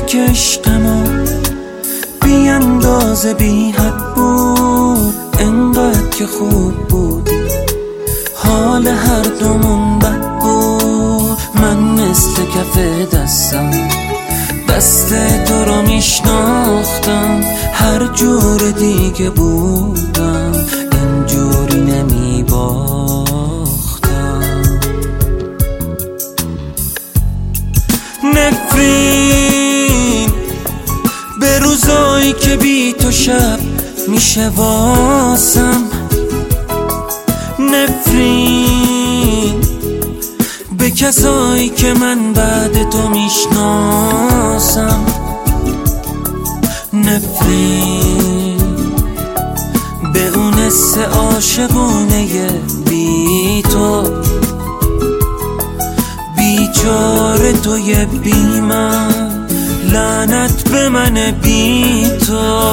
که عشق ما بی اندازه بی حد بود، انقدر که خوب بودی حال هر دومون بد بود. من مثل کف دستم دست تو رو میشناختم، هر جور دیگه بودم اینجوری نمیباختم. نفرین به روزایی که بی تو شب میشه واسم، نفرین به کسایی که من بعد تو میشناسم، نفرین به اون حس عاشقونه بی تو، بیچاره توی بی من، لعنت به من بی تو.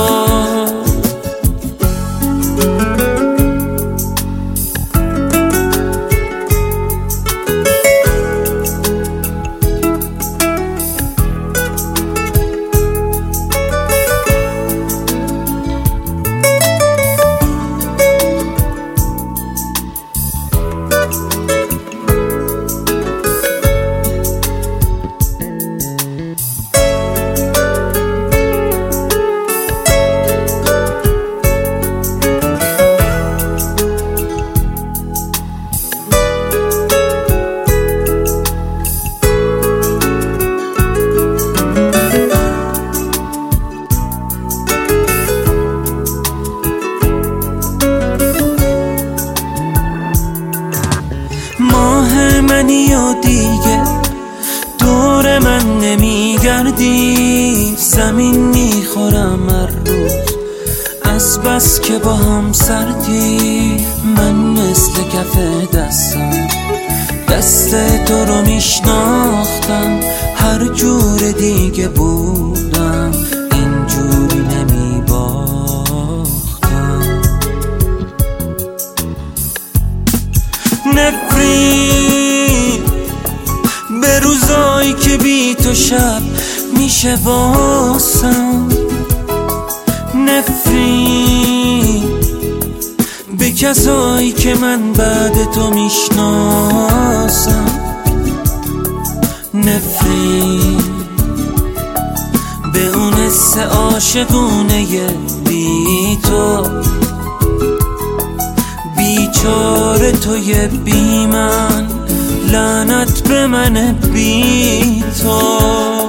ماه منی و دیگه دور من نمیگردی، زمین میخورم هر روز از بس که با هم سردی. من مثل کف دستم دست تو رو میشناختم، هر جور دیگه بودم اینجوری نمیباختم. نفرین به روزایی که بی تو شب میشه واسم، نفرین به کسایی که من بعد تو میشناسم، نفرین به اون حس عاشقونه بی تو، بیچاره توی بی من، لعنت به من بی تو.